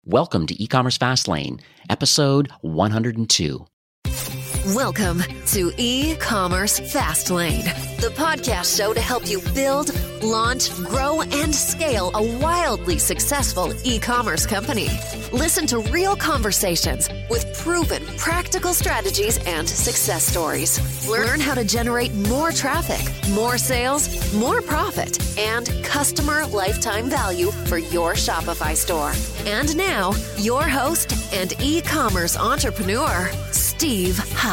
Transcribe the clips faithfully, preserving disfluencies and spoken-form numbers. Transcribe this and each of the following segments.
Welcome to E-commerce Fastlane, episode one hundred two. Welcome to E-commerce Fastlane, the podcast show to help you build, launch, grow, and scale a wildly successful e-commerce company. Listen to real conversations with proven practical strategies and success stories. Learn how to generate more traffic, more sales, more profit, and customer lifetime value for your Shopify store. And now, your host and e-commerce entrepreneur, Steve Hutt.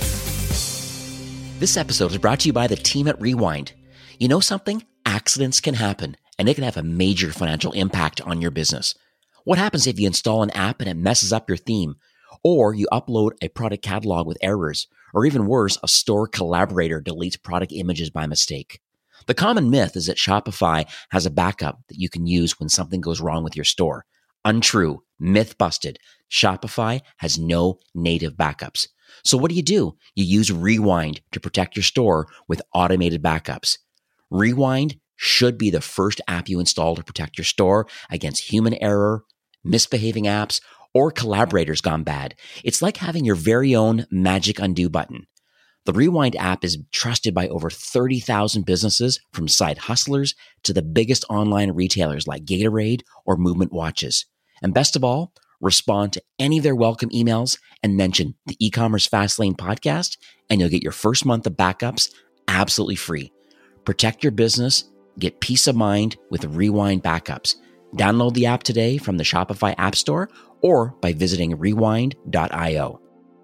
This episode is brought to you by the team at Rewind. You know something? Accidents can happen, and they can have a major financial impact on your business. What happens if you install an app and it messes up your theme? Or you upload a product catalog with errors? Or even worse, a store collaborator deletes product images by mistake? The common myth is that Shopify has a backup that you can use when something goes wrong with your store. Untrue. Myth busted. Shopify has no native backups. So what do you do? You use Rewind to protect your store with automated backups. Rewind should be the first app you install to protect your store against human error, misbehaving apps, or collaborators gone bad. It's like having your very own magic undo button. The Rewind app is trusted by over thirty thousand businesses, from side hustlers to the biggest online retailers like Gatorade or Movement Watches. And best of all, respond to any of their welcome emails and mention the E-commerce Fastlane podcast, and you'll get your first month of backups absolutely free. Protect your business, get peace of mind with Rewind backups. Download the app today from the Shopify App Store or by visiting rewind dot io.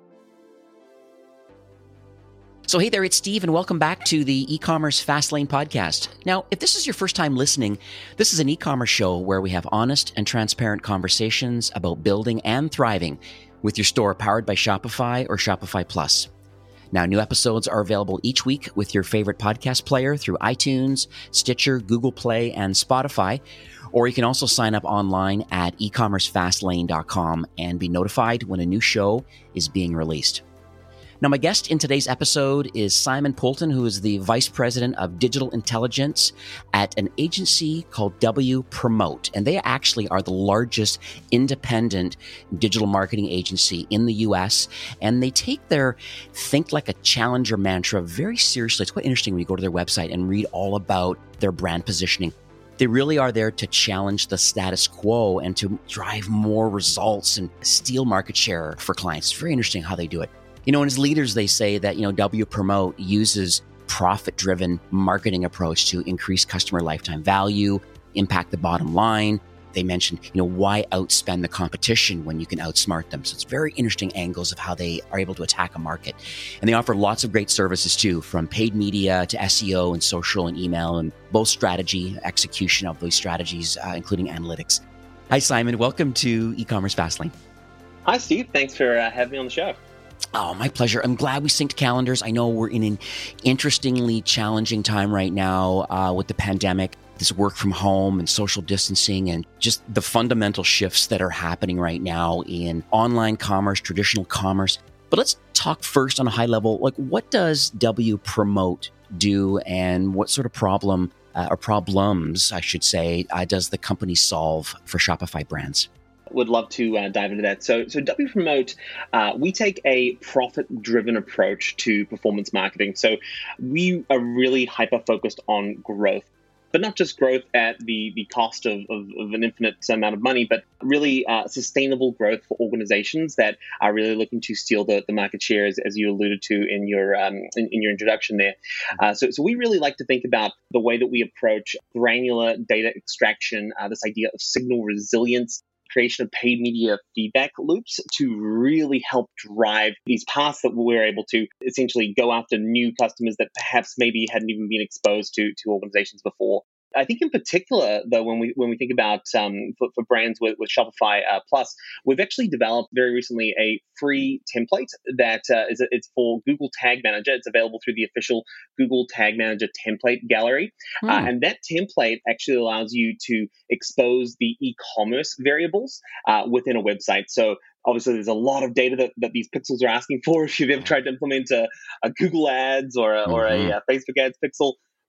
So hey there, it's Steve, and welcome back to the E-commerce Fastlane podcast. Now, if this is your first time listening, this is an e-commerce show where we have honest and transparent conversations about building and thriving with your store powered by Shopify or Shopify Plus. Now, new episodes are available each week with your favorite podcast player through iTunes, Stitcher, Google Play, and Spotify. Or you can also sign up online at e commerce fastlane dot com and be notified when a new show is being released. Now, my guest in today's episode is Simon Poulton, who is the Vice President of Digital Intelligence at an agency called W Promote. And they actually are the largest independent digital marketing agency in the U S. And they take their think like a challenger mantra very seriously. It's quite interesting when you go to their website and read all about their brand positioning. They really are there to challenge the status quo and to drive more results and steal market share for clients. It's very interesting how they do it. You know, and as leaders, they say that, you know, W Promote uses profit-driven marketing approach to increase customer lifetime value, impact the bottom line. They mentioned, you know, why outspend the competition when you can outsmart them? So it's very interesting angles of how they are able to attack a market. And they offer lots of great services too, from paid media to S E O and social and email, and both strategy, execution of those strategies, uh, including analytics. Hi, Simon. Welcome to E-commerce Fastlane. Hi, Steve. Thanks for uh, having me on the show. Oh, my pleasure. I'm glad we synced calendars. I know we're in an interestingly challenging time right now uh, with the pandemic, this work from home and social distancing, and just the fundamental shifts that are happening right now in online commerce, traditional commerce. But let's talk first on a high level. Like, what does W Promote do, and what sort of problem uh, or problems, I should say, uh, does the company solve for Shopify brands? Would love to uh, dive into that. So, so W Promote, uh, we take a profit-driven approach to performance marketing. So we are really hyper-focused on growth, but not just growth at the, the cost of, of, of an infinite amount of money, but really uh, sustainable growth for organizations that are really looking to steal the, the market share, as, as you alluded to in your um, in, in your introduction there. Uh, so, so we really like to think about the way that we approach granular data extraction, uh, this idea of signal resilience, creation of paid media feedback loops to really help drive these paths that we're able to essentially go after new customers that perhaps maybe hadn't even been exposed to, to organizations before. I think in particular, though, when we when we think about um, for, for brands with, with Shopify uh, Plus, we've actually developed very recently a free template that uh, is it's for Google Tag Manager. It's available through the official Google Tag Manager template gallery, hmm. uh, and that template actually allows you to expose the e-commerce variables uh, within a website. So obviously, there's a lot of data that, that these pixels are asking for. If you've ever tried to implement a, a Google Ads or a, mm-hmm. or a, a Facebook Ads pixel,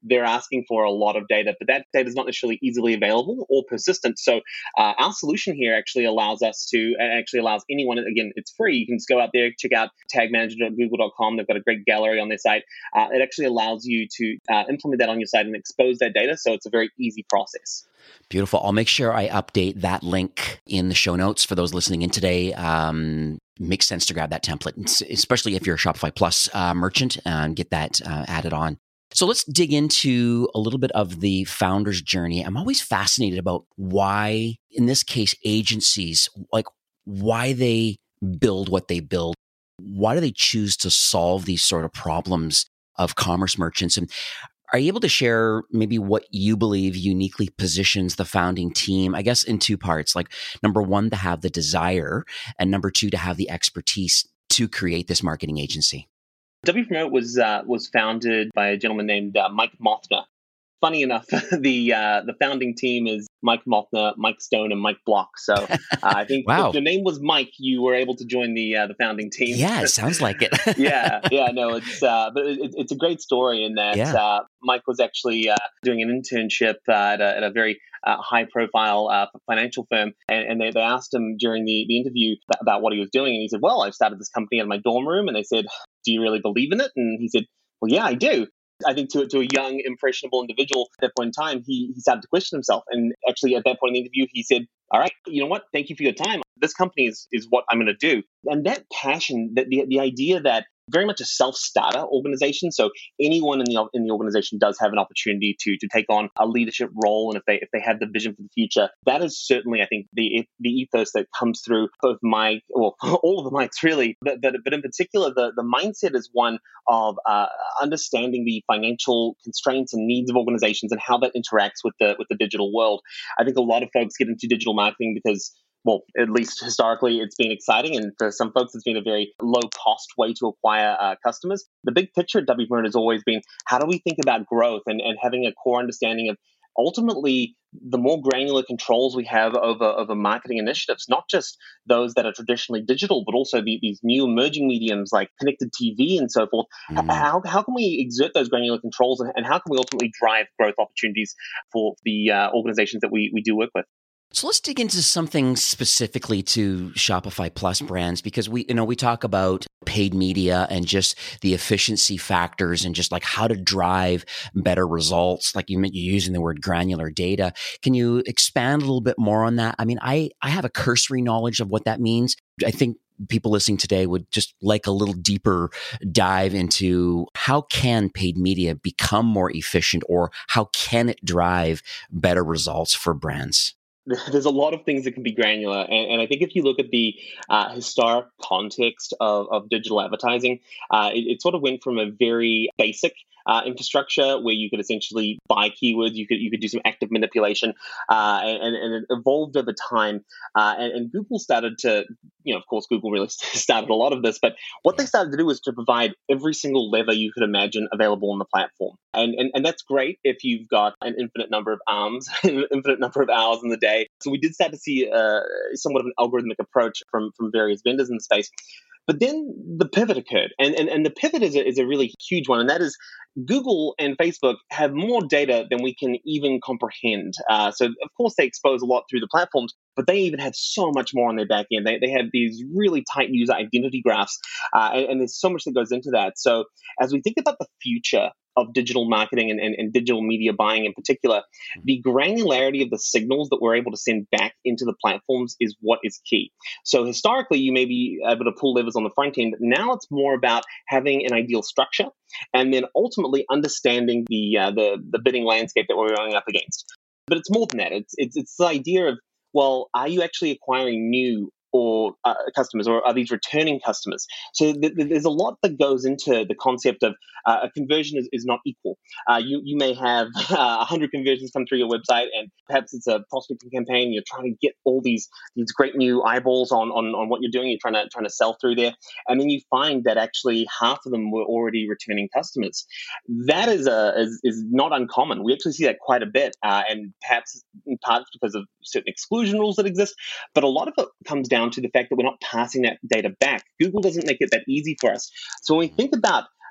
they're asking for a lot of data, but that data is not necessarily easily available or persistent. So uh, our solution here actually allows us to, actually allows anyone, again, it's free. You can just go out there, check out tag manager dot google dot com. They've got a great gallery on their site. Uh, it actually allows you to uh, implement that on your site and expose that data. So it's a very easy process. Beautiful. I'll make sure I update that link in the show notes for those listening in today. Um, makes sense to grab that template, especially if you're a Shopify Plus uh, merchant, and get that uh, added on. So let's dig into a little bit of the founder's journey. I'm always fascinated about why, in this case, agencies, like why they build what they build. Why do they choose to solve these sort of problems of commerce merchants? And are you able to share maybe what you believe uniquely positions the founding team, I guess, in two parts? Like, number one, to have the desire, and number two, to have the expertise to create this marketing agency? Wpromote was uh, was founded by a gentleman named uh, Mike Mothner. Funny enough, the uh, the founding team is Mike Mothner, Mike Stone, and Mike Block. So uh, I think wow. if your name was Mike, you were able to join the uh, the founding team. Yeah, it sounds like it. yeah, yeah, no, it's uh, but it, it's a great story in that yeah. uh, Mike was actually uh, doing an internship uh, at, a, at a very uh, high profile uh, financial firm, and, and they, they asked him during the, the interview about what he was doing, and he said, "Well, I've started this company in my dorm room," and they said, "Do you really believe in it?" And he said, "Well, yeah, I do." I think to, to a young, impressionable individual at that point in time, he, he started to question himself. And actually, at that point in the interview, he said, "All right, you know what? Thank you for your time. This company is, is what I'm going to do." And that passion, that the, the idea that very much a self-starter organization. So anyone in the in the organization does have an opportunity to to take on a leadership role, and if they if they have the vision for the future, that is certainly, I think, the the ethos that comes through both Mike, well, all of the Mikes really, but but, but in particular, the the mindset is one of uh, understanding the financial constraints and needs of organizations and how that interacts with the with the digital world. I think a lot of folks get into digital marketing because, well, at least historically, it's been exciting. And for some folks, it's been a very low-cost way to acquire uh, customers. The big picture at Wpromote has always been, how do we think about growth and, and having a core understanding of ultimately the more granular controls we have over, over marketing initiatives, not just those that are traditionally digital, but also the, these new emerging mediums like connected T V and so forth. Mm. How, how can we exert those granular controls, and, and how can we ultimately drive growth opportunities for the uh, organizations that we, we do work with? So let's dig into something specifically to Shopify Plus brands, because we, you know, we talk about paid media and just the efficiency factors and just like how to drive better results. Like you you're using the word granular data. Can you expand a little bit more on that? I mean, I, I have a cursory knowledge of what that means. I think people listening today would just like a little deeper dive into how can paid media become more efficient, or how can it drive better results for brands? There's a lot of things that can be granular. And, and I think if you look at the uh, historic context of, of digital advertising, uh, it, it sort of went from a very basic uh, infrastructure where you could essentially buy keywords, you could you could do some active manipulation, uh, and, and it evolved over time. Uh, and, and Google started to, you know, of course, Google really started a lot of this, but what they started to do was to provide every single lever you could imagine available on the platform. And, and, and that's great if you've got an infinite number of arms, an infinite number of hours in the day. So we did start to see uh, somewhat of an algorithmic approach from, from various vendors in the space. But then the pivot occurred. And, and, and the pivot is a, is a really huge one. And that is Google and Facebook have more data than we can even comprehend. Uh, so, of course, they expose a lot through the platforms, but they even have so much more on their back end. They, they have these really tight user identity graphs, uh, and, and there's so much that goes into that. So as we think about the future of digital marketing and, and, and digital media buying in particular, the granularity of the signals that we're able to send back into the platforms is what is key. So historically, you may be able to pull levers on the front end. Now it's more about having an ideal structure and then ultimately understanding the uh, the, the bidding landscape that we're going up against. But it's more than that. It's, it's, it's the idea of, well, are you actually acquiring new or uh, customers, or are these returning customers? So th- th- there's a lot that goes into the concept of uh, a conversion is, is not equal. Uh, you you may have uh, one hundred conversions come through your website, and perhaps it's a prospecting campaign. You're trying to get all these these great new eyeballs on, on, on what you're doing. You're trying to trying to sell through there, and then you find that actually half of them were already returning customers. That is a is, is not uncommon. We actually see that quite a bit, uh, and perhaps in part because of certain exclusion rules that exist. But a lot of it comes down to the fact that we're not passing that data back. Google doesn't make it that easy for us. So when we think about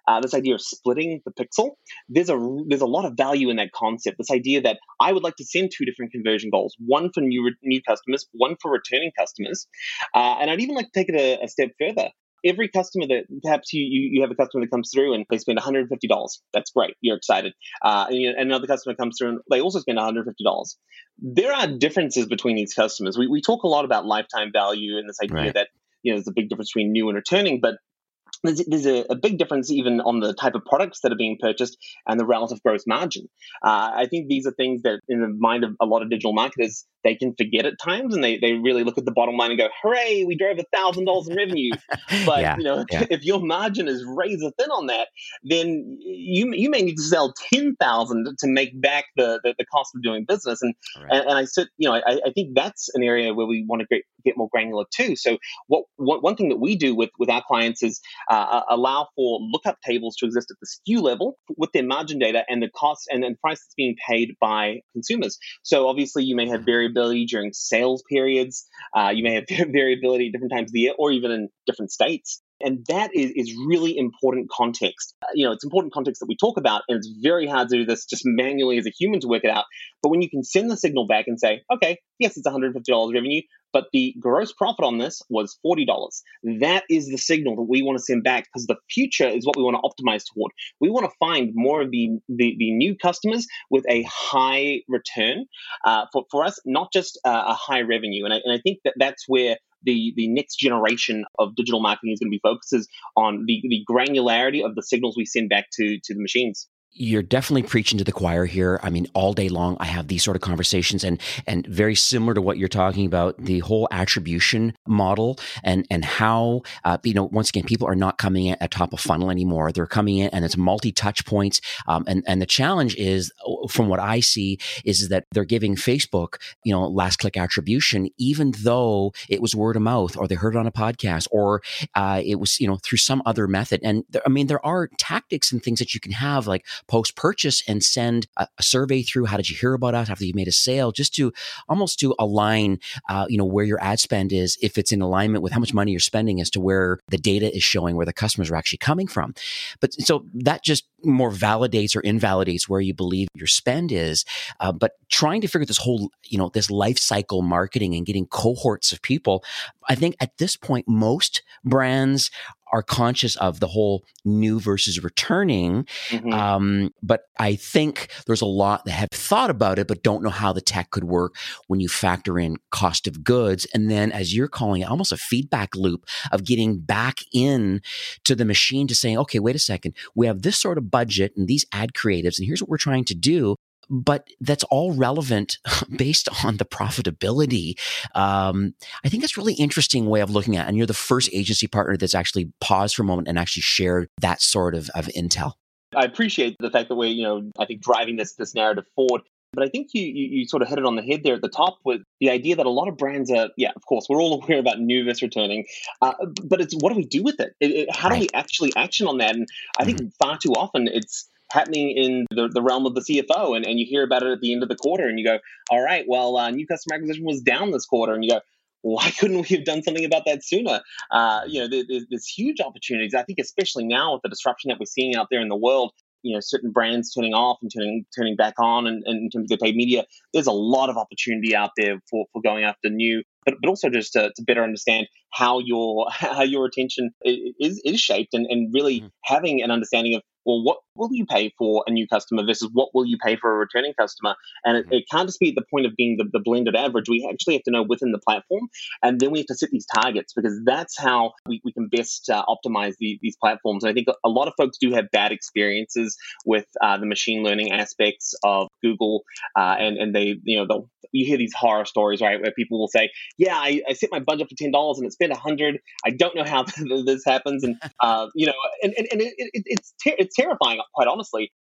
uh, this idea of splitting the pixel. There's a there's a lot of value in that concept. This idea that I would like to send two different conversion goals: one for new new customers, one for returning customers. Uh, and I'd even like to take it a, a step further. Every customer that perhaps you, you you have a customer that comes through and they spend one hundred fifty dollars. That's great. You're excited. Uh, and, you know, and another customer comes through and they also spend one hundred fifty dollars. There are differences between these customers. We we talk a lot about lifetime value and this idea Right. that, you know, there's a big difference between new and returning, but there's, there's a, a big difference even on the type of products that are being purchased and the relative gross margin. Uh, I think these are things that in the mind of a lot of digital marketers, they can forget at times, and they, they really look at the bottom line and go, hooray, we drove one thousand dollars in revenue. But Yeah, you know, yeah. if your margin is razor thin on that, then you you may need to sell ten thousand dollars to make back the, the, the cost of doing business. And, Right. and, and I said, you know, I, I think that's an area where we want to get, get more granular too. So what, what one thing that we do with, with our clients is uh, allow for lookup tables to exist at the S K U level with their margin data and the cost and the price that's being paid by consumers. So obviously you may have variability during sales periods. Uh, you may have variability at different times of the year or even in different states. And that is, is really important context. Uh, you know, it's important context that we talk about, and it's very hard to do this just manually as a human to work it out. But when you can send the signal back and say, okay, yes, it's one hundred fifty dollars revenue, but the gross profit on this was forty dollars. That is the signal that we want to send back, because the future is what we want to optimize toward. We want to find more of the, the, the new customers with a high return uh, for, for us, not just uh, a high revenue. And I, and I think that that's where the, the next generation of digital marketing is going to be focused is on the, the granularity of the signals we send back to, to the machines. You're definitely preaching to the choir here. I mean, all day long, I have these sort of conversations, and and very similar to what you're talking about, the whole attribution model, and and how uh, you know, once again, people are not coming in at top of funnel anymore. They're coming in, and it's multi touch points. Um, and and the challenge is, from what I see, is that they're giving Facebook, you know, last click attribution, even though it was word of mouth, or they heard it on a podcast, or uh, it was, you know, through some other method. And there, I mean, there are tactics and things that you can have, like post-purchase, and send a, a survey through. How did you hear about us after you made a sale? Just to almost to align, uh, you know, where your ad spend is, if it's in alignment with how much money you're spending, as to where the data is showing where the customers are actually coming from. But so that just more validates or invalidates where you believe your spend is. Uh, but trying to figure this whole, you know, this life cycle marketing and getting cohorts of people, I think at this point, most brands are conscious of the whole new versus returning. Mm-hmm. Um, but I think there's a lot that have thought about it, but don't know how the tech could work when you factor in cost of goods. And then, as you're calling it, almost a feedback loop of getting back in to the machine to saying, okay, wait a second, we have this sort of budget and these ad creatives, and here's what we're trying to do. But that's all relevant based on the profitability. Um, I think that's really interesting way of looking at it. And you're the first agency partner that's actually paused for a moment and actually shared that sort of, of intel. I appreciate the fact that we're, you know, I think driving this this narrative forward. But I think you, you you sort of hit it on the head there at the top with the idea that a lot of brands are, yeah, of course, we're all aware about new versus returning, uh, but it's what do we do with it? it, it how do Right. we actually action on that? And I think Mhm. far too often it's happening in the, the realm of the C F O, and, and you hear about it at the end of the quarter, and you go, all right, well, uh, new customer acquisition was down this quarter, and you go, why couldn't we have done something about that sooner? Uh, you know, there, there's, there's huge opportunities. I think especially now with the disruption that we're seeing out there in the world, you know, certain brands turning off and turning turning back on, and, and in terms of their paid media, there's a lot of opportunity out there for, for going after new, but but also just to, to better understand how your how your attention is is shaped, and, and really mm-hmm. having an understanding of, well, what will you pay for a new customer versus what will you pay for a returning customer? And it, it can't just be at the point of being the, the blended average. We actually have to know within the platform, and then we have to set these targets, because that's how we, we can best uh, optimize the, these platforms. And I think a lot of folks do have bad experiences with uh, the machine learning aspects of Google, uh, and, and they, you know, they'll, you hear these horror stories, right, where people will say, yeah, I, I set my budget for ten dollars and it spent one hundred dollars. I don't know how this happens. And, uh, you know, and, and, and it, it, it's, ter- it's terrifying, quite honestly.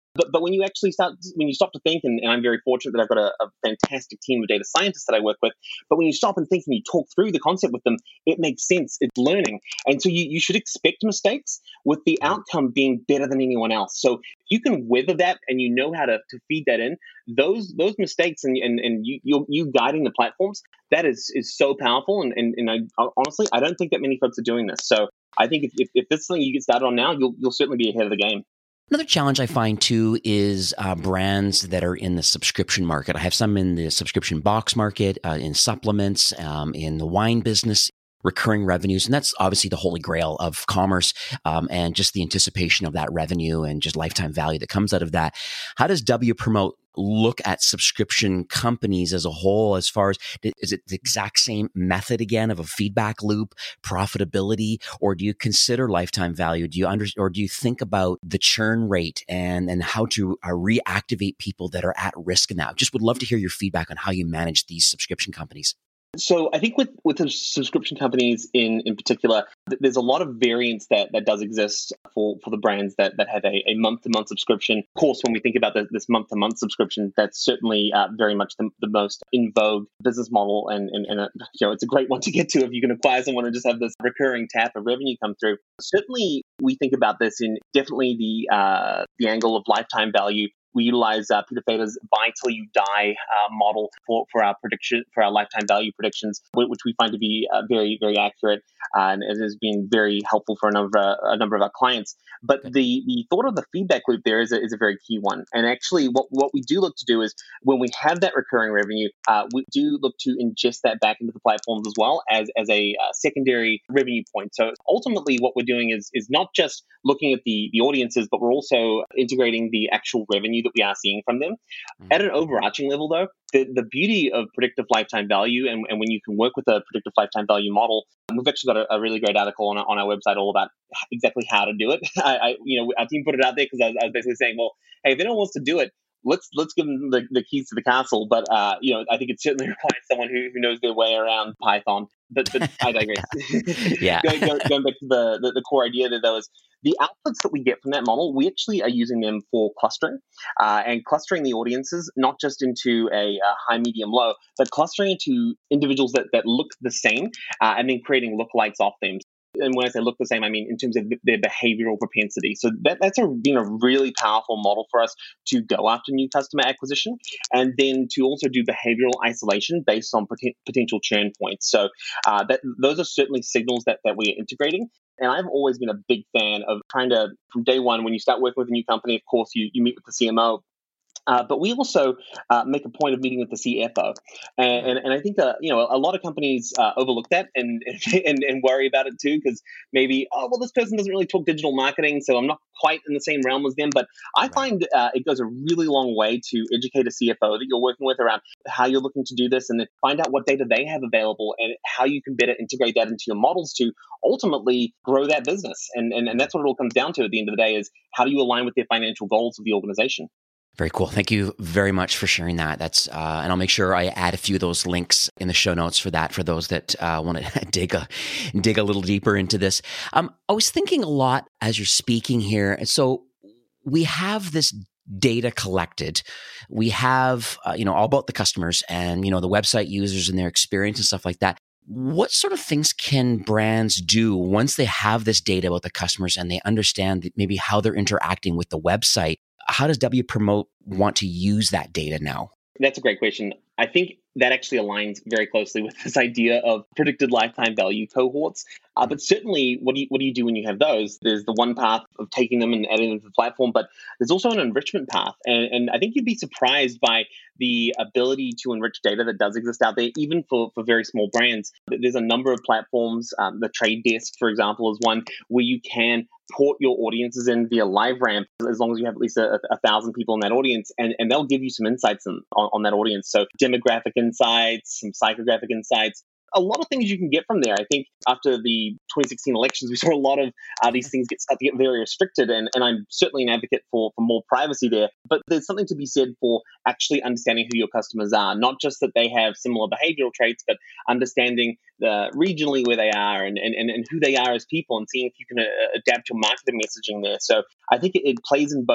But but when you actually start, when you stop to think, and, and I'm very fortunate that I've got a, a fantastic team of data scientists that I work with, but when you stop and think and you talk through the concept with them, it makes sense. It's learning. And so you, you should expect mistakes with the outcome being better than anyone else. So if you can weather that and you know how to, to feed that in, those those mistakes and and, and you, you you guiding the platforms, that is is so powerful. And, and, and I honestly, I don't think that many folks are doing this. So I think if, if, if this is something you get started on now, you'll you'll certainly be ahead of the game. Another challenge I find too is uh, brands that are in the subscription market. I have some in the subscription box market, uh, in supplements, um, in the wine business, recurring revenues. And that's obviously the holy grail of commerce, um, and just the anticipation of that revenue and just lifetime value that comes out of that. How does W Promote look at subscription companies as a whole, as far as, is it the exact same method again of a feedback loop, profitability, or do you consider lifetime value? Do you under, or do you think about the churn rate and, and how to uh, reactivate people that are at risk in that? Just would love to hear your feedback on how you manage these subscription companies. So I think with, with the subscription companies in, in particular, th- there's a lot of variance that, that does exist for, for the brands that, that have a, a month-to-month subscription. Of course, when we think about the, this month-to-month subscription, that's certainly uh, very much the, the most in vogue business model. And, and, and uh, you know, it's a great one to get to if you can acquire someone and just have this recurring tap of revenue come through. Certainly, we think about this in definitely the uh, the angle of lifetime value. We utilize uh, Peter Fader's buy till you die uh, model for, for our prediction, for our lifetime value predictions, which we find to be uh, very, very accurate, uh, and it has been very helpful for a number, uh, a number of our clients. But the, the thought of the feedback loop there is a, is a very key one. And actually, what, what we do look to do is when we have that recurring revenue, uh, we do look to ingest that back into the platforms as well as, as a uh, secondary revenue point. So ultimately, what we're doing is is not just looking at the, the audiences, but we're also integrating the actual revenue that we are seeing from them. Mm-hmm. At an overarching level, though, the, the beauty of predictive lifetime value, and, and when you can work with a predictive lifetime value model, we've actually got a, a really great article on, on our website all about exactly how to do it. I, I you know, our team put it out there because I, I was basically saying, well, hey, if anyone wants to do it, let's let's give them the, the keys to the castle. But uh, you know, I think it certainly requires someone who, who knows their way around Python. But, but I digress. Yeah. going, going, going back to the, the, the core idea there, though, is the outputs that we get from that model, we actually are using them for clustering uh, and clustering the audiences, not just into a, a high, medium, low, but clustering into individuals that, that look the same uh, and then creating lookalikes off them. And when I say look the same, I mean in terms of their behavioral propensity. So that, that's a, been a really powerful model for us to go after new customer acquisition, and then to also do behavioral isolation based on pot- potential churn points. So uh, that, those are certainly signals that, that we are integrating. And I've always been a big fan of trying to, from day one, when you start working with a new company, of course, you, you meet with the C M O. Uh, but we also uh, make a point of meeting with the C F O, and and, and I think uh, you know a lot of companies uh, overlook that and, and and worry about it too, because maybe, oh well, this person doesn't really talk digital marketing, so I'm not quite in the same realm as them. But I right. find uh, it goes a really long way to educate a C F O that you're working with around how you're looking to do this, and then find out what data they have available and how you can better integrate that into your models to ultimately grow that business. And and, and that's what it all comes down to at the end of the day, is how do you align with the financial goals of the organization. Very cool. Thank you very much for sharing that. That's uh, and I'll make sure I add a few of those links in the show notes for that, for those that uh, want to dig a dig a little deeper into this. Um, I was thinking a lot as you're speaking here. So we have this data collected. We have uh, you know all about the customers and you know the website users and their experience and stuff like that. What sort of things can brands do once they have this data about the customers and they understand maybe how they're interacting with the website? How does W Promote want to use that data now? That's a great question. I think that actually aligns very closely with this idea of predicted lifetime value cohorts. Uh, but certainly, what do you what do you do when you have those? There's the one path of taking them and adding them to the platform, but there's also an enrichment path. And, and I think you'd be surprised by the ability to enrich data that does exist out there, even for, for very small brands. There's a number of platforms. Um, the Trade Desk, for example, is one where you can port your audiences in via LiveRamp, as long as you have at least a, a thousand people in that audience, and, and they'll give you some insights on, on, on that audience. So demographic insights, some psychographic insights, a lot of things you can get from there. I think after the twenty sixteen elections, we saw a lot of uh, these things get start to get very restricted, and, and I'm certainly an advocate for, for more privacy there. But there's something to be said for actually understanding who your customers are, not just that they have similar behavioral traits, but understanding the regionally where they are and, and, and who they are as people, and seeing if you can uh, adapt your marketing messaging there. So I think it, it plays in both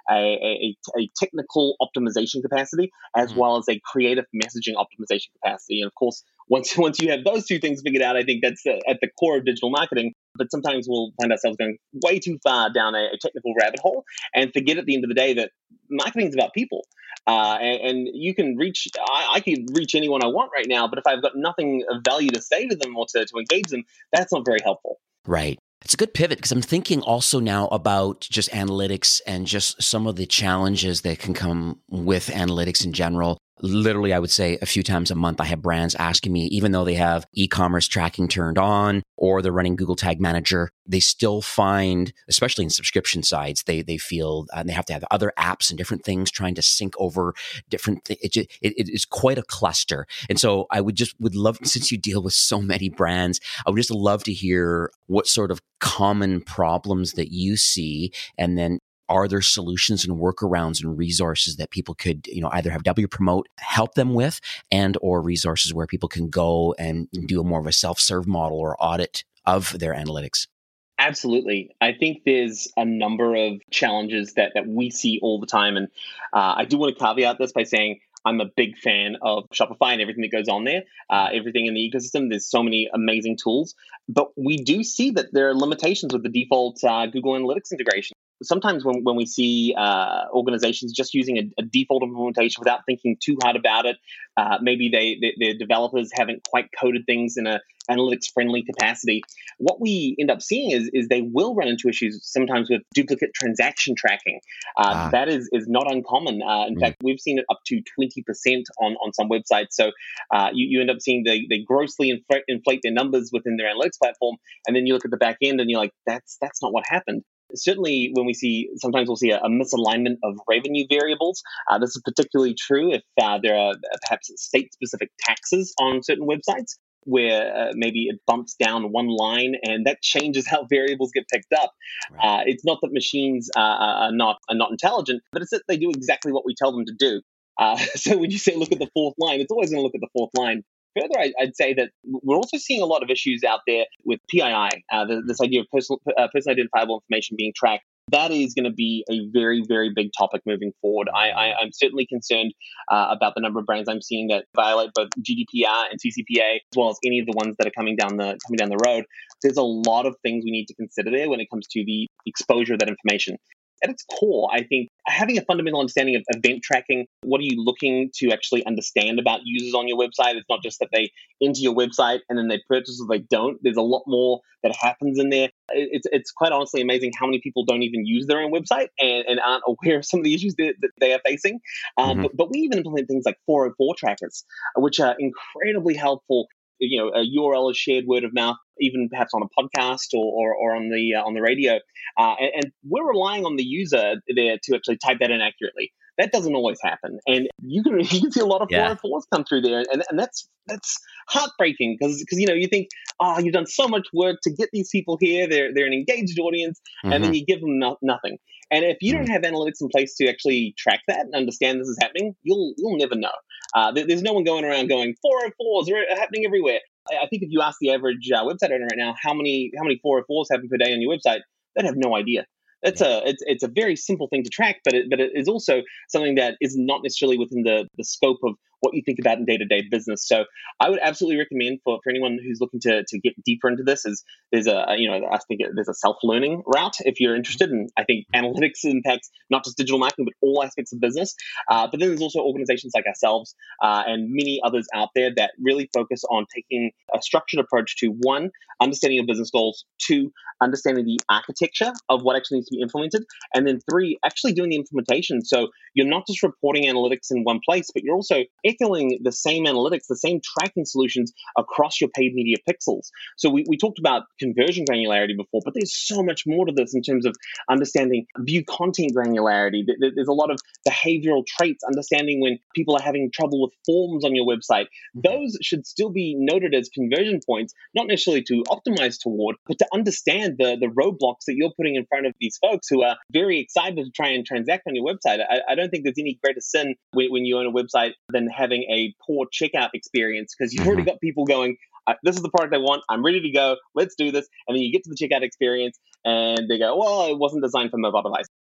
a, a, a technical optimization capacity as Mhm. well as a creative messaging optimization capacity. And of course, once once you have those two things figured out, I think that's uh, at the core of digital marketing. But sometimes we'll find ourselves going way too far down a, a technical rabbit hole and forget at the end of the day that marketing is about people. Uh, and, and you can reach, I, I can reach anyone I want right now, but if I've got nothing of value to say to them or to, to engage them, that's not very helpful. Right. It's a good pivot because I'm thinking also now about just analytics and just some of the challenges that can come with analytics in general. Literally, I would say a few times a month, I have brands asking me, even though they have e-commerce tracking turned on or they're running Google Tag Manager, they still find, especially in subscription sides, they they feel uh, they have to have other apps and different things trying to sync over different things. It, it, it is quite a cluster. And so I would just would love, since you deal with so many brands, I would just love to hear what sort of common problems that you see, and then are there solutions and workarounds and resources that people could, you know, either have W Promote help them with, and or resources where people can go and do a more of a self-serve model or audit of their analytics? Absolutely. I think there's a number of challenges that, that we see all the time. And uh, I do want to caveat this by saying I'm a big fan of Shopify and everything that goes on there, uh, everything in the ecosystem. There's so many amazing tools, but we do see that there are limitations with the default uh, Google Analytics integration. Sometimes when, when we see uh, organizations just using a, a default implementation without thinking too hard about it, uh, maybe they, they their developers haven't quite coded things in a analytics-friendly capacity. What we end up seeing is, is they will run into issues sometimes with duplicate transaction tracking. Uh, Ah. That is, is not uncommon. Uh, in Mm. fact, we've seen it up to twenty percent on, on some websites. So uh, you, you end up seeing they, they grossly inflate, inflate their numbers within their analytics platform, and then you look at the back end and you're like, that's that's not what happened. Certainly, when we see, sometimes we'll see a, a misalignment of revenue variables. Uh, this is particularly true if uh, there are perhaps state-specific taxes on certain websites, where uh, maybe it bumps down one line and that changes how variables get picked up. Right. Uh, it's not that machines uh, are not are not intelligent, but it's that they do exactly what we tell them to do. Uh, so when you say look at the fourth line, it's always going to look at the fourth line. Further, I, I'd say that we're also seeing a lot of issues out there with P I I, uh, the, this idea of personal, uh, personal identifiable information being tracked. That is going to be a very, very big topic moving forward. I, I, I'm certainly concerned uh, about the number of brands I'm seeing that violate both G D P R and C C P A, as well as any of the ones that are coming down the coming down the road. There's a lot of things we need to consider there when it comes to the exposure of that information. At its core, I think having a fundamental understanding of event tracking, what are you looking to actually understand about users on your website? It's not just that they enter your website and then they purchase or they don't. There's a lot more that happens in there. It's it's quite honestly amazing how many people don't even use their own website and, and aren't aware of some of the issues that, that they are facing. Um, Mhm. but, but we even implement things like four oh four trackers, which are incredibly helpful. You know, a U R L is shared word of mouth, even perhaps on a podcast or or, or on the uh, on the radio, uh, and, and we're relying on the user there to actually type that in accurately. That doesn't always happen, and you can you can see a lot of Yeah. four oh fours come through there, and and that's that's heartbreaking because because you know you think, oh, you've done so much work to get these people here, they're they're an engaged audience, and then Mhm. you give them no, nothing. And if you don't have analytics in place to actually track that and understand this is happening, you'll you'll never know. Uh, there, there's no one going around going four oh fours are happening everywhere. I, I think if you ask the average uh, website owner right now how many how many four oh fours happen per day on your website, they'd have no idea. It's Yeah. a it's it's a very simple thing to track, but it but it is also something that is not necessarily within the the scope of what you think about in day-to-day business. So I would absolutely recommend for, for anyone who's looking to to get deeper into this is there's a you know I think there's a self-learning route if you're interested, and I think analytics impacts not just digital marketing but all aspects of business. Uh, but then there's also organizations like ourselves uh, and many others out there that really focus on taking a structured approach to one, understanding your business goals, two, understanding the architecture of what actually needs to be implemented, and then three, actually doing the implementation. So you're not just reporting analytics in one place, but you're also echoing the same analytics, the same tracking solutions across your paid media pixels. So we, we talked about conversion granularity before, but there's so much more to this in terms of understanding view content granularity. There's a lot of behavioral traits, understanding when people are having trouble with forms on your website. Those should still be noted as conversion points, not necessarily to optimize toward, but to understand the, the roadblocks that you're putting in front of these folks who are very excited to try and transact on your website. I, I don't think there's any greater sin when, when you own a website than having a poor checkout experience, because you've already got people going, uh, this is the product I want, I'm ready to go, let's do this. And then you get to the checkout experience and they go, well, it wasn't designed for mobile device.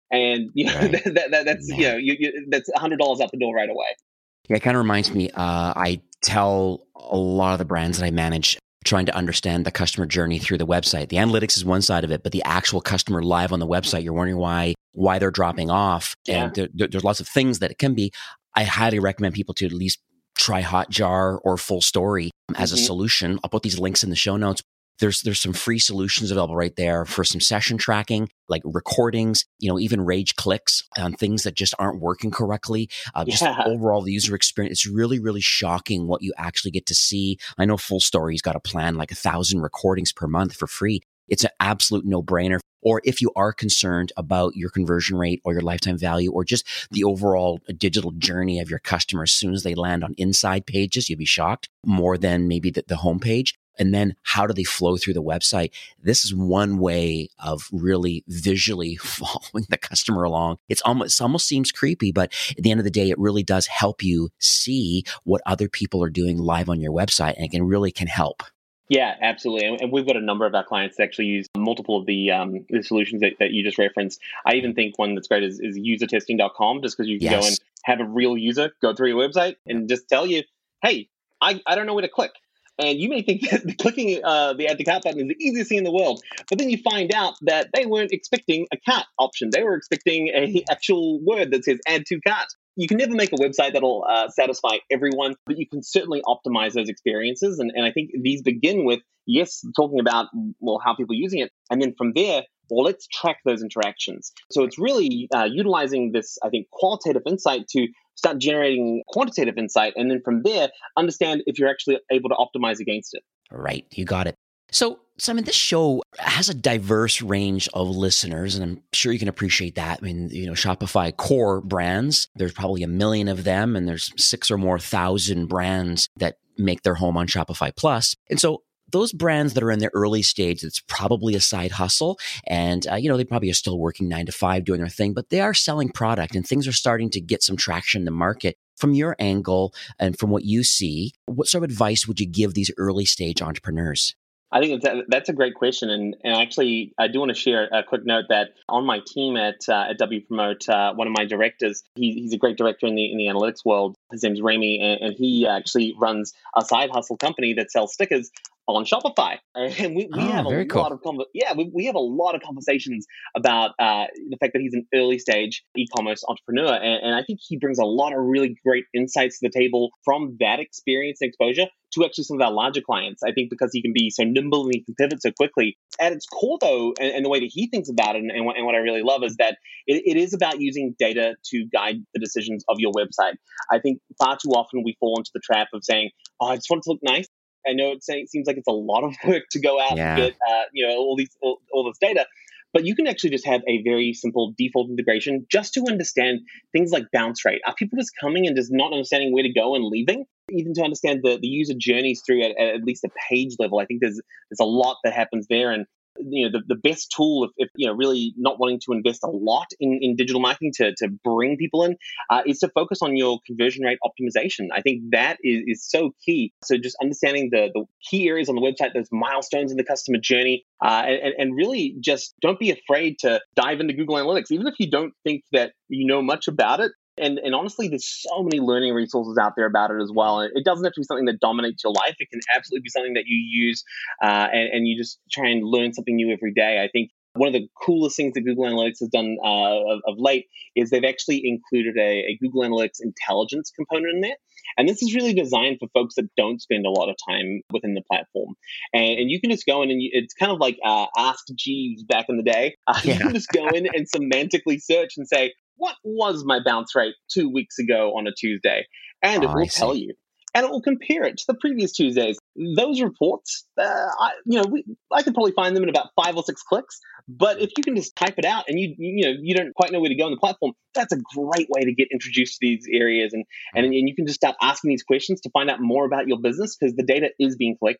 And you know, Right. that, that, that's Yeah. you know you, you, that's one hundred dollars out the door right away. Yeah, it kind of reminds me, uh, I tell a lot of the brands that I manage trying to understand the customer journey through the website. The analytics is one side of it, but the actual customer live on the website, you're wondering why why they're dropping off. Yeah. And there, there, there's lots of things that it can be. I highly recommend people to at least try Hotjar or Full Story as Mhm. a solution. I'll put these links in the show notes. There's there's some free solutions available right there for some session tracking, like recordings, you know, even rage clicks on things that just aren't working correctly. Uh, just Yeah. overall the user experience. It's really, really shocking what you actually get to see. I know Full Story's got a plan like a thousand recordings per month for free. It's an absolute no-brainer. Or if you are concerned about your conversion rate or your lifetime value or just the overall digital journey of your customers, as soon as they land on inside pages, you'd be shocked more than maybe the, the homepage. And then how do they flow through the website? This is one way of really visually following the customer along. It's almost, it almost seems creepy, but at the end of the day, it really does help you see what other people are doing live on your website, and it can really can help. Yeah, absolutely. And, and we've got a number of our clients that actually use multiple of the um, the solutions that, that you just referenced. I even think one that's great is, is user testing dot com, just because you can Yes. go and have a real user go through your website and just tell you, hey, I, I don't know where to click. And you may think that clicking uh, the add to cart button is the easiest thing in the world, but then you find out that they weren't expecting a cart option. They were expecting a actual word that says add to cart. You can never make a website that'll uh, satisfy everyone, but you can certainly optimize those experiences. And, and I think these begin with, yes, talking about, well, how people are using it. And then from there, well, let's track those interactions. So it's really uh, utilizing this, I think, qualitative insight to start generating quantitative insight. And then from there, understand if you're actually able to optimize against it. Right. You got it. So, Simon, this show has a diverse range of listeners, and I'm sure you can appreciate that. I mean, you know, Shopify core brands, there's probably a million of them, and there's six or more thousand brands that make their home on Shopify Plus. And so those brands that are in their early stage, it's probably a side hustle. And, uh, you know, they probably are still working nine to five doing their thing, but they are selling product and things are starting to get some traction in the market. From your angle and from what you see, what sort of advice would you give these early stage entrepreneurs? I think it's a, that's a great question. And, and actually, I do want to share a quick note that on my team at uh, at Wpromote, uh, one of my directors, he, he's a great director in the in the analytics world. His name's Remy, and, and he actually runs a side hustle company that sells stickers on Shopify. And we, we Oh, have a very lot cool. of conver- yeah, we, we have a lot of conversations about uh, the fact that he's an early stage e-commerce entrepreneur. And, and I think he brings a lot of really great insights to the table from that experience and exposure to actually some of our larger clients. I think because he can be so nimble and he can pivot so quickly. At its core, though, and, and the way that he thinks about it, and, and, what, and what I really love is that it, it is about using data to guide the decisions of your website. I think far too often we fall into the trap of saying, oh, I just want it to look nice. I know it seems like it's a lot of work to go out Yeah. and get, uh, you know, all these all, all this data, but you can actually just have a very simple default integration just to understand things like bounce rate. Are people just coming and just not understanding where to go and leaving? Even to understand the, the user journeys through at, at least a page level, I think there's there's a lot that happens there. And you know, the, the best tool, if, if you know, really not wanting to invest a lot in, in digital marketing to, to bring people in, uh, is to focus on your conversion rate optimization. I think that is, is so key. So just understanding the, the key areas on the website, those milestones in the customer journey, uh, and, and really just don't be afraid to dive into Google Analytics, even if you don't think that you know much about it. And and honestly, there's so many learning resources out there about it as well. And it doesn't have to be something that dominates your life. It can absolutely be something that you use uh, and, and you just try and learn something new every day. I think one of the coolest things that Google Analytics has done uh, of, of late is they've actually included a, a Google Analytics intelligence component in there. And this is really designed for folks that don't spend a lot of time within the platform. And, and you can just go in and you, it's kind of like uh, Ask Jeeves back in the day. Uh, Yeah. You can just go in and semantically search and say, what was my bounce rate two weeks ago on a Tuesday? And it Oh, will I see. tell you. And it will compare it to the previous Tuesdays. Those reports, uh, I, you know, we, I could probably find them in about five or six clicks. But if you can just type it out and you, you know, you don't quite know where to go on the platform, that's a great way to get introduced to these areas. And and, and you can just start asking these questions to find out more about your business because the data is being collected.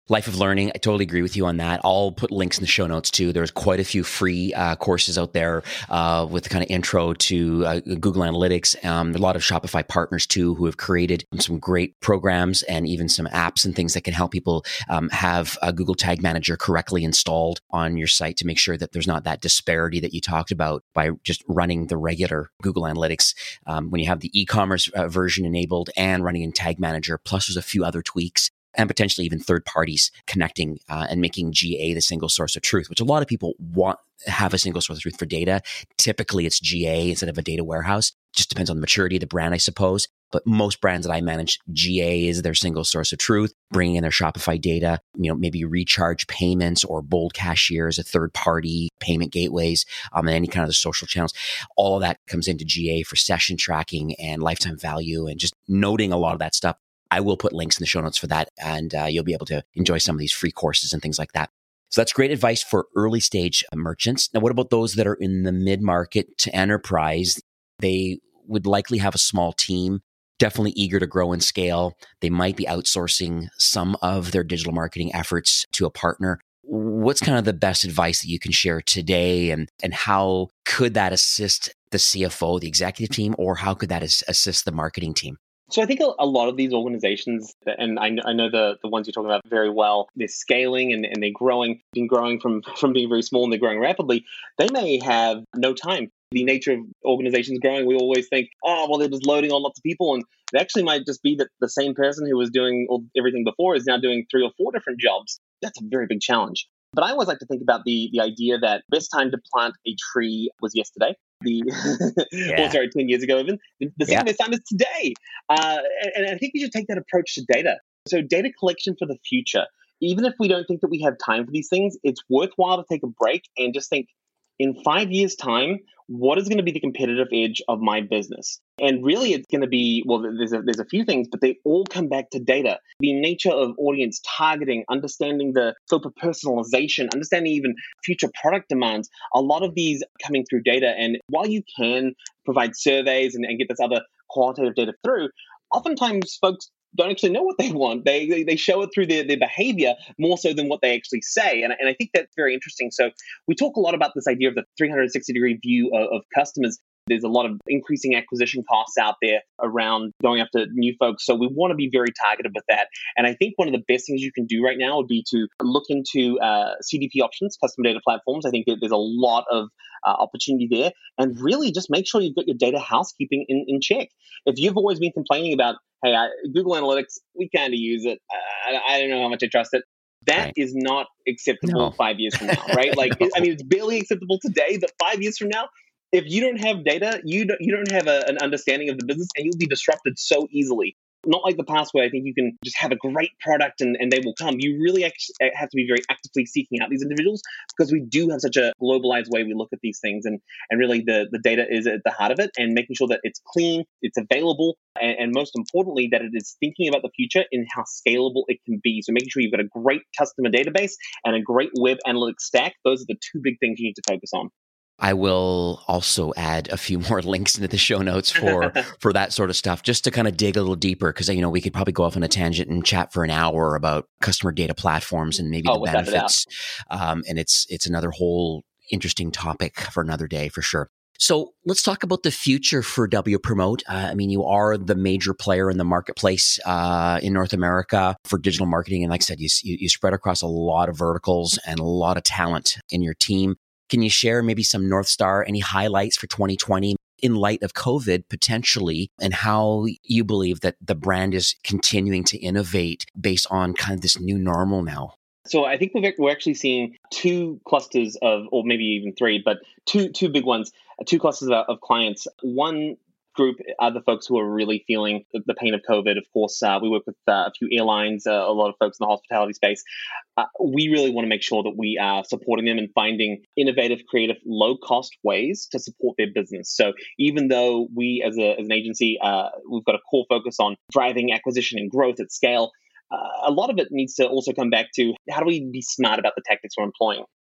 Life of Learning, I totally agree with you on that. I'll put links in the show notes too. There's quite a few free uh, courses out there uh, with the kind of intro to uh, Google Analytics. Um, a lot of Shopify partners too who have created some great programs and even some apps and things that can help people um, have a Google Tag Manager correctly installed on your site to make sure that there's not that disparity that you talked about by just running the regular Google Analytics. Um, when you have the e-commerce uh, version enabled and running in Tag Manager, plus there's a few other tweaks and potentially even third parties connecting uh, and making G A the single source of truth, which a lot of people want have a single source of truth for data. Typically, it's G A instead of a data warehouse. Just depends on the maturity of the brand, I suppose. But most brands that I manage, G A is their single source of truth, bringing in their Shopify data, you know, maybe recharge payments or Bold Cashier as a third party payment gateways, um, and any kind of the social channels. All of that comes into G A for session tracking and lifetime value and just noting a lot of that stuff. I will put links in the show notes for that, and uh, you'll be able to enjoy some of these free courses and things like that. So that's great advice for early stage merchants. Now, what about those that are in the mid-market to enterprise? They would likely have a small team, definitely eager to grow and scale. They might be outsourcing some of their digital marketing efforts to a partner. What's kind of the best advice that you can share today, and, and how could that assist the C F O, the executive team, or how could that as- assist the marketing team? So I think a, a lot of these organizations, and I, I know the, the ones you're talking about very well, they're scaling and, and they're growing, been growing from, from being very small and they're growing rapidly. They may have no time. The nature of organizations growing, we always think, oh, well, they're just loading on lots of people. And it actually might just be that the same person who was doing all, everything before is now doing three or four different jobs. That's a very big challenge. But I always like to think about the the idea that best time to plant a tree was yesterday. The yeah. Well, sorry, ten years ago even. The, the second yeah. best time is today. Uh, and, and I think we should take that approach to data. So data collection for the future. Even if we don't think that we have time for these things, it's worthwhile to take a break and just think, in five years' time, what is going to be the competitive edge of my business? And really, it's going to be, well, there's a, there's a few things, but they all come back to data. The nature of audience targeting, understanding the scope of personalization, understanding even future product demands. A lot of these are coming through data. And while you can provide surveys and, and get this other qualitative data through, oftentimes folks don't actually know what they want. They they, they show it through their, their behavior more so than what they actually say. And, and I think that's very interesting. So we talk a lot about this idea of the three hundred sixty degree view of, of customers. There's a lot of increasing acquisition costs out there around going after new folks. So we want to be very targeted with that. And I think one of the best things you can do right now would be to look into uh, C D P options, custom data platforms. I think that there's a lot of uh, opportunity there. And really just make sure you've got your data housekeeping in, in check. If you've always been complaining about, hey, I, Google Analytics, we kind of use it. Uh, I, I don't know how much I trust it. That right. is not acceptable no. five years from now, right? Like, no. I mean, it's barely acceptable today, but five years from now, if you don't have data, you don't, you don't have a, an understanding of the business, and you'll be disrupted so easily. Not like the past where I think you can just have a great product and, and they will come. You really have to be very actively seeking out these individuals, because we do have such a globalized way we look at these things. And, and really the, the data is at the heart of it, and making sure that it's clean, it's available, and, and most importantly, that it is thinking about the future and how scalable it can be. So making sure you've got a great customer database and a great web analytics stack. Those are the two big things you need to focus on. I will also add a few more links into the show notes for, for that sort of stuff, just to kind of dig a little deeper, because, you know, we could probably go off on a tangent and chat for an hour about customer data platforms and maybe oh, the benefits. Um, and it's it's another whole interesting topic for another day for sure. So let's talk about the future for W Promote. Uh, I mean, you are the major player in the marketplace uh, in North America for digital marketing. And like I said, you, you you spread across a lot of verticals and a lot of talent in your team. Can you share maybe some North Star, any highlights for twenty twenty in light of COVID potentially, and how you believe that the brand is continuing to innovate based on kind of this new normal now? So I think we're actually seeing two clusters of, or maybe even three, but two two big ones, two clusters of clients. One group are the folks who are really feeling the, the pain of COVID. Of course, uh, we work with uh, a few airlines, uh, a lot of folks in the hospitality space. Uh, we really want to make sure that we are supporting them and finding innovative, creative, low-cost ways to support their business. So even though we as, a, as an agency, uh, we've got a core focus on driving acquisition and growth at scale, uh, a lot of it needs to also come back to how do we be smart about the tactics we're employing.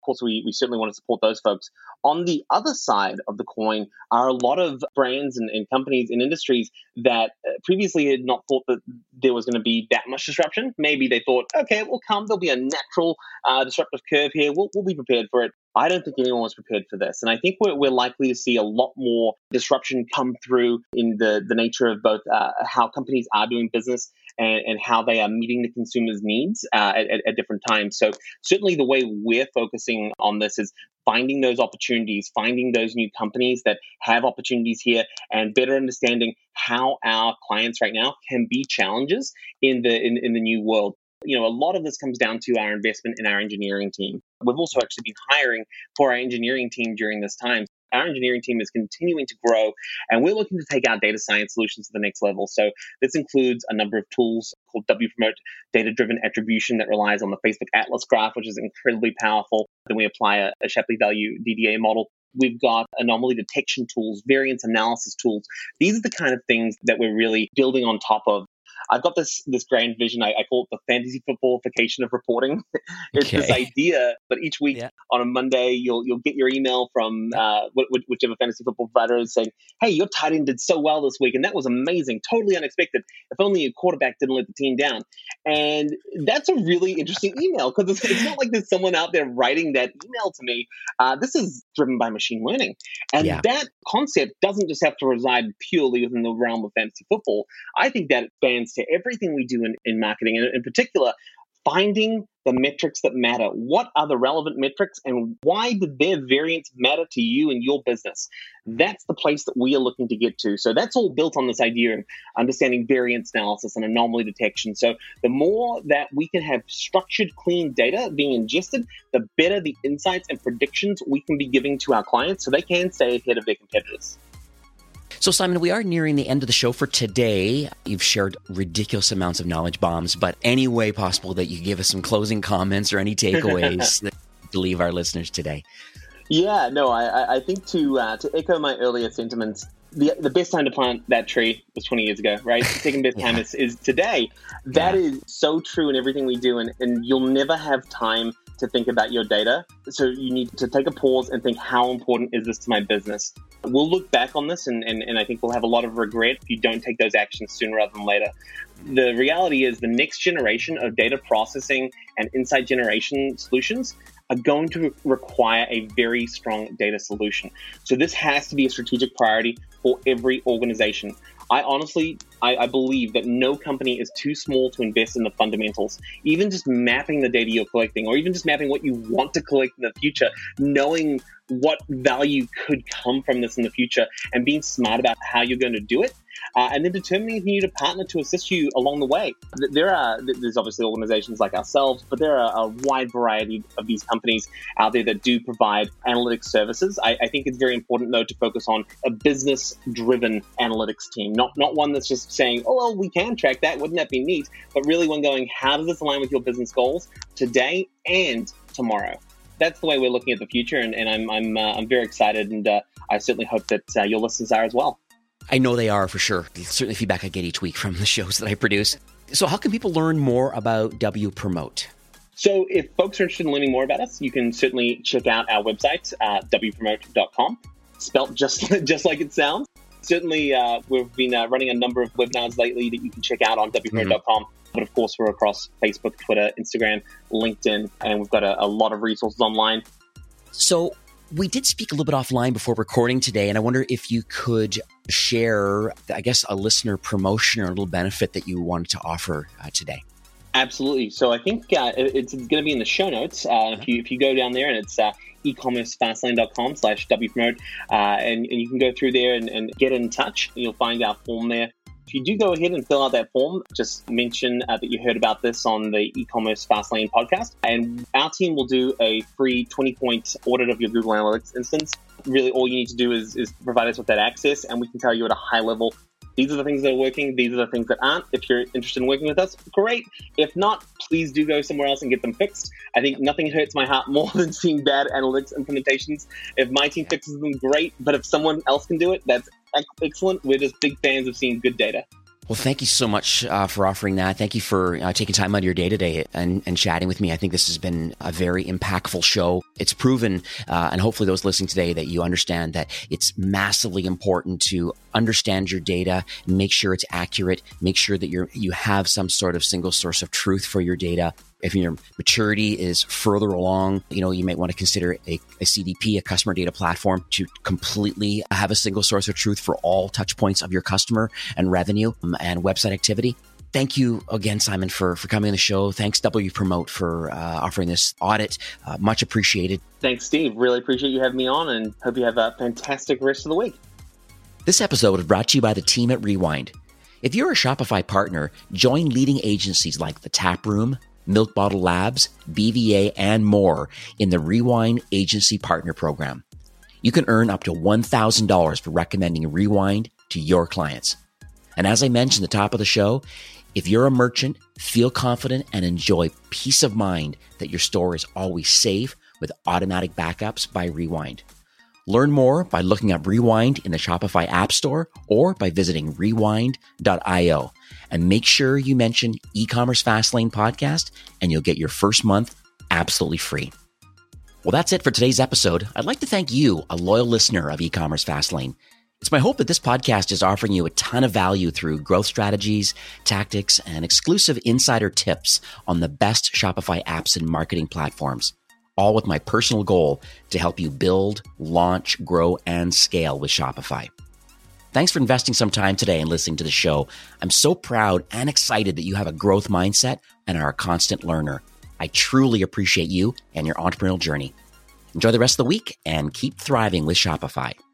course, we, we certainly want to support those folks. On the other side of the coin are a lot of brands and, and companies and industries that previously had not thought that there was going to be that much disruption. Maybe they thought, okay, it will come. There'll be a natural uh, disruptive curve here. We'll, we'll be prepared for it. I don't think anyone was prepared for this. And I think we're, we're likely to see a lot more disruption come through in the, the nature of both uh, how companies are doing business and, and how they are meeting the consumer's needs uh, at, at different times. So certainly the way we're focusing on this is finding those opportunities, finding those new companies that have opportunities here, and better understanding how our clients right now can be challenges in the in, in the new world. You know, a lot of this comes down to our investment in our engineering team. We've also actually been hiring for our engineering team during this time. Our engineering team is continuing to grow, and we're looking to take our data science solutions to the next level. So this includes a number of tools called WPromote Data-Driven Attribution that relies on the Facebook Atlas Graph, which is incredibly powerful. Then we apply a, a Shapley Value D D A model. We've got anomaly detection tools, variance analysis tools. These are the kind of things that we're really building on top of. I've got this this grand vision. I, I call it the fantasy footballification of reporting. It's Okay. this idea that each week Yeah. on a Monday, you'll you'll get your email from uh, wh- wh- whichever fantasy football provider is saying, hey, your tight end did so well this week, and that was amazing, totally unexpected. If only your quarterback didn't let the team down. And that's a really interesting email, because it's, it's not like there's someone out there writing that email to me. Uh, this is driven by machine learning. And Yeah. that concept doesn't just have to reside purely within the realm of fantasy football. I think that it spans to everything we do in, in marketing, and in particular, finding the metrics that matter. What are the relevant metrics, and why did their variance matter to you and your business? That's the place that we are looking to get to. So that's all built on this idea of understanding variance analysis and anomaly detection. So the more that we can have structured, clean data being ingested, the better the insights and predictions we can be giving to our clients so they can stay ahead of their competitors. So, Simon, we are nearing the end of the show for today. You've shared ridiculous amounts of knowledge bombs, but any way possible that you give us some closing comments or any takeaways that to leave our listeners today? Yeah, no, I, I think to uh, to echo my earlier sentiments, the the best time to plant that tree was twenty years ago, right? The second best Yeah. time is, is today. That Yeah. is so true in everything we do, and, and you'll never have time to think about your data. So you need to take a pause and think, how important is this to my business? We'll look back on this, and, and, and I think we'll have a lot of regret if you don't take those actions sooner rather than later. The reality is the next generation of data processing and insight generation solutions are going to require a very strong data solution. So this has to be a strategic priority for every organization. I honestly, I, I believe that no company is too small to invest in the fundamentals. Even just mapping the data you're collecting, or even just mapping what you want to collect in the future, knowing what value could come from this in the future, and being smart about how you're going to do it, uh, and then determining if you need a partner to assist you along the way. There are, there's obviously organizations like ourselves, but there are a wide variety of these companies out there that do provide analytics services. I, I think it's very important, though, to focus on a business-driven analytics team, not not one that's just saying, oh, well, we can track that, wouldn't that be neat? But really one going, how does this align with your business goals today and tomorrow? That's the way we're looking at the future, and, and I'm I'm uh, I'm very excited, and uh, I certainly hope that uh, your listeners are as well. I know they are for sure. It's certainly feedback I get each week from the shows that I produce. So how can people learn more about WPromote? So if folks are interested in learning more about us, you can certainly check out our website, uh, w promote dot com, spelt just, just like it sounds. Certainly, uh, we've been uh, running a number of webinars lately that you can check out on w promote dot com. Mm-hmm. But of course, we're across Facebook, Twitter, Instagram, LinkedIn, and we've got a, a lot of resources online. So we did speak a little bit offline before recording today, and I wonder if you could share, I guess, a listener promotion or a little benefit that you wanted to offer uh, today. Absolutely. So I think uh, it's, it's going to be in the show notes. Uh, if you if you go down there, and it's uh, e commerce fastlane dot com slash WPromote, uh, and, and you can go through there and, and get in touch. You'll find our form there. If you do go ahead and fill out that form, just mention uh, that you heard about this on the E-commerce Fastlane podcast, and our team will do a free twenty-point audit of your Google Analytics instance. Really, all you need to do is, is provide us with that access, and we can tell you at a high level, these are the things that are working, these are the things that aren't. If you're interested in working with us, great. If not, please do go somewhere else and get them fixed. I think nothing hurts my heart more than seeing bad analytics implementations. If my team fixes them, great. But if someone else can do it, that's excellent. We're just big fans of seeing good data. Well, thank you so much uh, for offering that. Thank you for uh, taking time out of your day today and, and chatting with me. I think this has been a very impactful show. It's proven, uh, and hopefully those listening today, that you understand that it's massively important to understand your data, make sure it's accurate, make sure that you're you have some sort of single source of truth for your data. If your maturity is further along, you know, you might want to consider a, a C D P, a customer data platform, to completely have a single source of truth for all touch points of your customer and revenue um, and website activity. Thank you again, Simon, for, for coming on the show. Thanks, W Promote, for uh, offering this audit. Uh, much appreciated. Thanks, Steve. Really appreciate you having me on, and hope you have a fantastic rest of the week. This episode is brought to you by the team at Rewind. If you're a Shopify partner, join leading agencies like The Tap Room, Milk Bottle Labs, B V A, and more in the Rewind Agency Partner Program. You can earn up to one thousand dollars for recommending Rewind to your clients. And as I mentioned at the top of the show, if you're a merchant, feel confident and enjoy peace of mind that your store is always safe with automatic backups by Rewind. Learn more by looking up Rewind in the Shopify App Store or by visiting rewind dot io. And make sure you mention E-commerce Fastlane Podcast and you'll get your first month absolutely free. Well, that's it for today's episode. I'd like to thank you, a loyal listener of E-commerce Fastlane. It's my hope that this podcast is offering you a ton of value through growth strategies, tactics, and exclusive insider tips on the best Shopify apps and marketing platforms, all with my personal goal to help you build, launch, grow, and scale with Shopify. Thanks for investing some time today and listening to the show. I'm so proud and excited that you have a growth mindset and are a constant learner. I truly appreciate you and your entrepreneurial journey. Enjoy the rest of the week and keep thriving with Shopify.